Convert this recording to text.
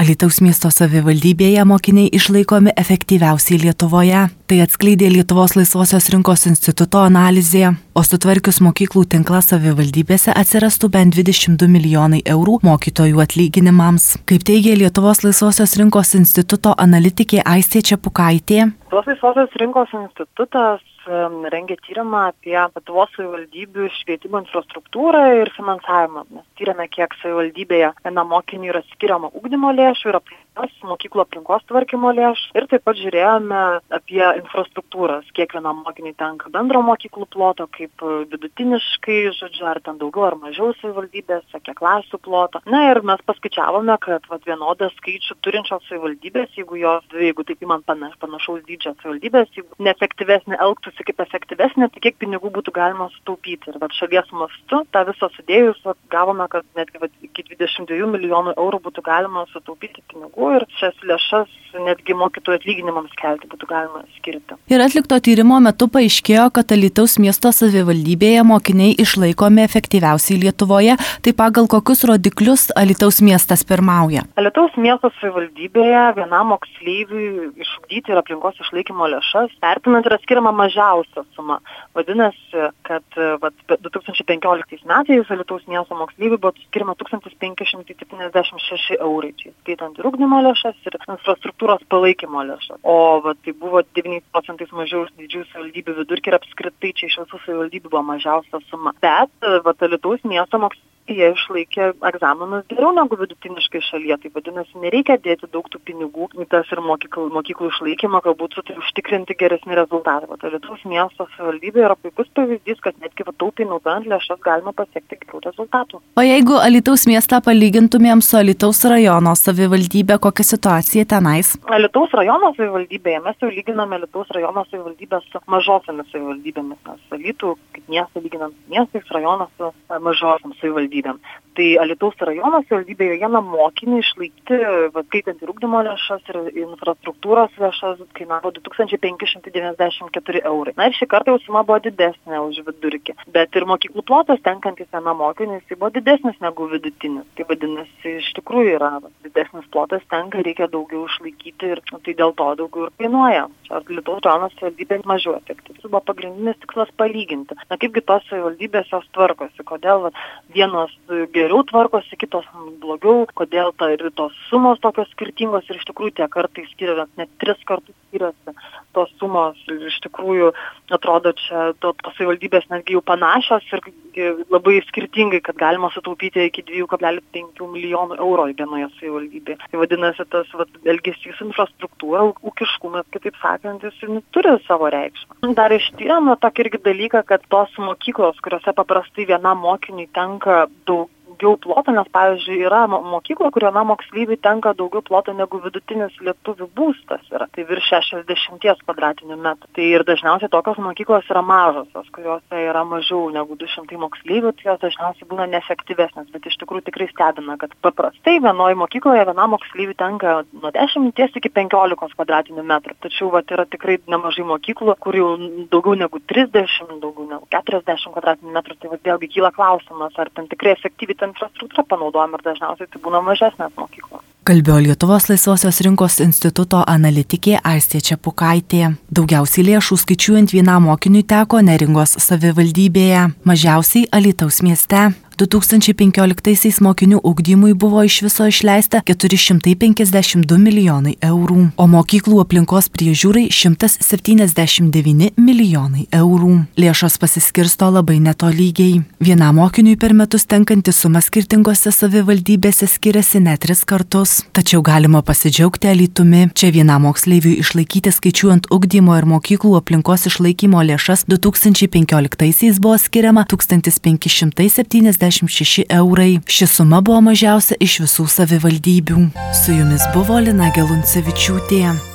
Alytaus miesto savivaldybėje mokiniai išlaikomi efektyviausiai Lietuvoje. Tai atskleidė Lietuvos laisvosios rinkos instituto analizė. O sutvarkius mokyklų tinklą savivaldybėse atsirastų bent 22 milijonai eurų mokytojų atlyginimams. Kaip teigia Lietuvos laisvosios rinkos instituto analitikė Aistė Čepukaitė. Lietuvos laisvosios rinkos institutas rengia tyrimą apie Lietuvos savivaldybių švietimo infrastruktūrą ir finansavimą. Mes tyrėme, kiek savivaldybėje vienam mokiniui yra skiriama ugdymo lėšų ir mokyklų aplinkos tvarkymo lėšų. Ir taip pat žiūrėjome apie infrastruktūras, kiek vienam mokiniui tenka bendro mokyklų ploto, kaip vidutiniškai, ar ten daugiau ar mažiau savivaldybėse, kiek klasių ploto. Na ir mes paskaičiavome, kad vienodą skaičių turinčios savivaldybės, jeigu taip įman panašaus dydžio savivaldybės, jeigu neefektyvesnė elgtųsi kaip efektyvesnė, tai kiek pinigų būtų galima sutaupyti. Ir šalies mastu tą visą sudėjus gavome, kad netgi iki 22 milijonų eurų būtų galima sutaupyti pinigų ir šias lėšas netgi mokytojų atlyginimams kelti būtų galima skirti. Ir atlikto tyrimo metu paaiškėjo, kad Alytaus miesto savivaldybėje mokiniai išlaikomi efektyviausiai Lietuvoje. Tai pagal kokius rodiklius Alytaus miestas pirmauja? Alytaus miesto savivaldybėje vienam moksleiviui išugdyti ir aplinkos išlaikymo lėšas vertinant yra skiriama mažiausia suma. Vadinasi, kad 2015 metais Alytaus miesto moksleiviui buvo skiriama 1576 eurai, čia skaitant ir ugdymo lėšas ir infrastruktūros palaikymo lėšas. O tai buvo 9% mažiau už didžiųjų savivaldybių vidurkį ir apskritai čia iš visų savivaldybių buvo mažiausia suma. Bet Alytaus miesto moksleiviai jie išlaikė egzaminus geriau negu vidutiniškai šalyje. Tai vadinasi, nereikia dėti daug tų pinigų į tas ir mokyklų išlaikymą, galbūt užtikrinti geresnį rezultatą. Alytaus miesto savivaldybė yra puikus pavyzdys, kad netgi taupiai naudojant lėšas galima pasiekti gerų rezultatų. O jeigu Alytaus miestą palygintumėm su Alytaus rajono savivaldybė, kokia situacija tenais? Alytaus rajono savivaldybėje mes jau lyginame Alytaus rajono savivaldybę su mažosiomis savivaldybėmis. Nes Alytų kaip miestą lyginant miestais, rajonas su mažosiom savivaldybėm. Tai Alytaus rajono savivaldybėje vienam mokiniui išlaikyti, skaitant ir ugdymo lėšas ir infrastruktūros lėšas, kainavo 2594 eurai. Na ir šį kartą jau suma buvo didesnė už vidurkį. Bet ir mokyklų plotas tenkantis vienam mokiniui, jis buvo didesnis negu vidutinis. Tai vadinasi, iš tikrųjų yra didesnis plotas tenka, reikia daugiau išlaikyti ir tai dėl to daugiau ir kainuoja. Čia Alytaus rajono savivaldybė mažiau efektyvi. Buvo pagrindinis tikslas palyginti. Na kaipgi tos savivaldybės jos tvarkosi, kodėl vienos geriau tvarkosi, kitos blogiau, kodėl tos sumos tokios skirtingos ir iš tikrųjų tie kartai skiriasi, net 3 kartus skiriasi tos sumos. Iš tikrųjų atrodo čia tos savivaldybės netgi jau panašios ir labai skirtingai, kad galima sutaupyti iki 2,5 milijonų eurų vienoje savivaldybėje. Tai vadinasi, tas elgesys infrastruktūra, ūkiškumas, kitaip sakant, jis turi savo reikšmę. Dar ištyrėme tokį irgi dalyką, kad tos mokyklos, kuriuose paprastai vienam mokiniui tenka daugiau ploto, nes, pavyzdžiui, yra mokykla, kur vienam moksleiviui tenka daugiau ploto negu vidutinis lietuvių būstas yra. Tai virš 60 kvadratinių metrų. Tai ir dažniausiai tokios mokyklos yra mažosios, kuriuose yra mažiau negu 200 moksleivių, tai jos dažniausiai būna neefektyvesnės, bet iš tikrųjų tikrai stebina, kad paprastai vienoje mokykloje vienam moksleiviui tenka nuo 10 iki 15 kvadratinių metrų. Tačiau yra tikrai nemažai mokyklų, kur jau daugiau negu 30, daugiau negu 40 kvadratinių metrų. Tai vėlgi kyla klausimas, ar ten tikrai efektyviai infrastruktūra panaudojama ir dažniausiai tai būna mažesnės mokyklos. Kalbėjo Lietuvos laisvosios rinkos instituto analitikė Aistė Čepukaitė. Daugiausiai lėšų skaičiuojant vienam mokiniui teko Neringos savivaldybėje, mažiausiai Alytaus mieste. 2015 mokinių ugdymui buvo iš viso išleista 452 milijonai eurų, o mokyklų aplinkos priežiūrai 179 milijonai eurų. Lėšos pasiskirsto labai netolygiai. Vienam mokiniui per metus tenkanti suma skirtingose savivaldybėse skiriasi net 3 kartus. Tačiau galima pasidžiaugti Alytumi. Čia vienam moksleiviui išlaikyti skaičiuojant ugdymo ir mokyklų aplinkos išlaikymo lėšas 2015 buvo skiriama 1576 eurai. Ši suma buvo mažiausia iš visų savivaldybių. Su jumis buvo Lina Geluncevičiūtė.